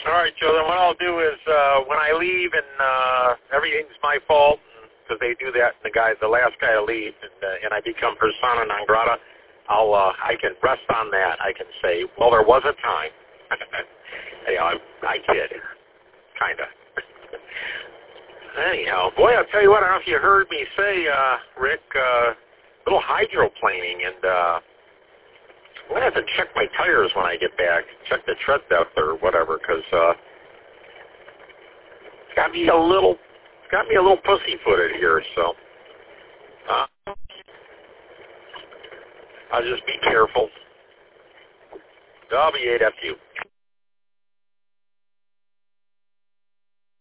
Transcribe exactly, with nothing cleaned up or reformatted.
All right, Joe. Then what I'll do is uh, when I leave and uh, everything's my fault because they do that. The guy, the last guy to leave, and, uh, and I become persona non grata. I'll uh, I can rest on that. I can say, well, there was a time. you know, I, I kid, kind of. Anyhow, boy, I'll tell you what. I don't know if you heard me say, uh, Rick, uh, little hydroplaning, and uh, I'm gonna have to check my tires when I get back. Check the tread depth or whatever, because uh, it's got me a little, it's got me a little pussyfooted here. So uh, I'll just be careful. W A F U.